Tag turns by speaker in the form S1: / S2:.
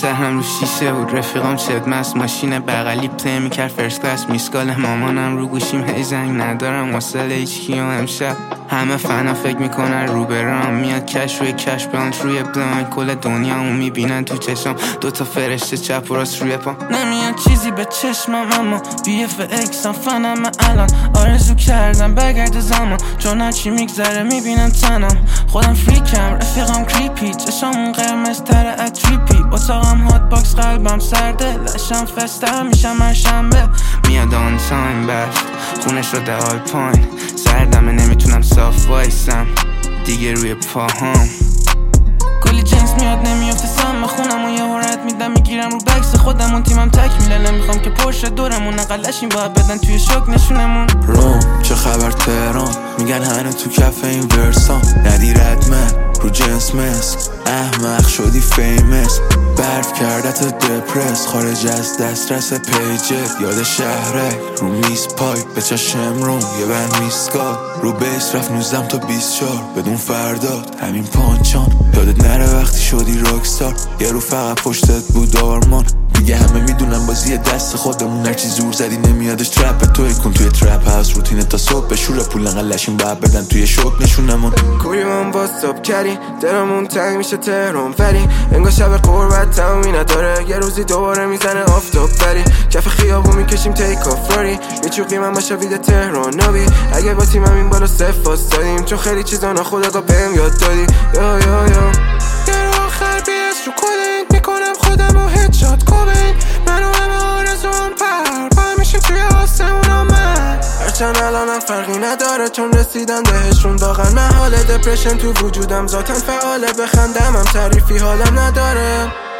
S1: سرم رو شیشه بود، رفیقام شد مست، ماشین بغلی پلی میکرد فرست کلاس، میسکال مامانم رو گوشیم هی زنگ ندارم واسه هیچ کیو امشب. همه فنا فکر میکنن رو برام میاد کش روی کش بلانت روی بلان، کل دنیا اون میبینن تو چشم، دوتا فرشته چپ و راست روی پا. نمیاد چیزی به چشمم اما بیف اکسم فنم الان، آرزو کردم برگرد زمان چون هرچی میگذره میبینم تنم، خودم فریکم رفیقم کریپی، چشامون قرمز تره اتریپی، اتاقم هات باکس قلبم سرده، لشم فستر میشم هر شنبه. میاد آن تایم برف خونه شده آلپاین، سردمه نمیتونم صاف وایسم دیگه روی پاهام، کلی جنس میاد نمیافته سم خونم و یه هورت میدم میگیرم رو بکس خودمون، تیمم تکمیله نمیخوام که پرشه دورمون نقلشیم باید بدن توی شوک نشونمون.
S2: روم چه خبر تهران میگن هنو تو کف این ورسان، ندی ردمن رو جنس مس احمق شدی فیمس، برف کردت دپرس خارج از دسترس پیجت، یاد شهره رو میز پای به چشم روم یه بند میسکال، رو بیس رفت 19 تا 24 بدون فرداد همین پانچان، یادت نره وقتی شدی راکستار یه رو فقط پشتت بود آرمان، دیگه همه میدونن بازی دست خودمون هرچی زور زدی نمیادش ترپ توی کن توی ترپ هاوس روتین تا صبح به شور پول انقلشیم باید بدن توی شوک نشونمون،
S3: کوریمون باستاب کردی دلمون تنگ میشه تهران فری، انگار شب قربت تمومی نداره یه روزی دوباره میزنه آفتاب بری، کف خیابون میکشیم تیک آف راری، میچوقیم هم شوید تهران نبی، اگه با تیمم این بالا صف واسدادیم چون خیلی چیزا ناخودآگاه بهم یاد دادی. یا یه رو آخر بیس رو کلنگ میکنم خودم و هدشات کوبین، منو همه آرزوام پر میشیم توی آسمون آمد، هرچند الانم فرقی نداره چون رسیدن بهشون، واقعا من حال دپرشن تو وجودم ذاتن فعاله، بخندم هم تعریفی حالم نداره.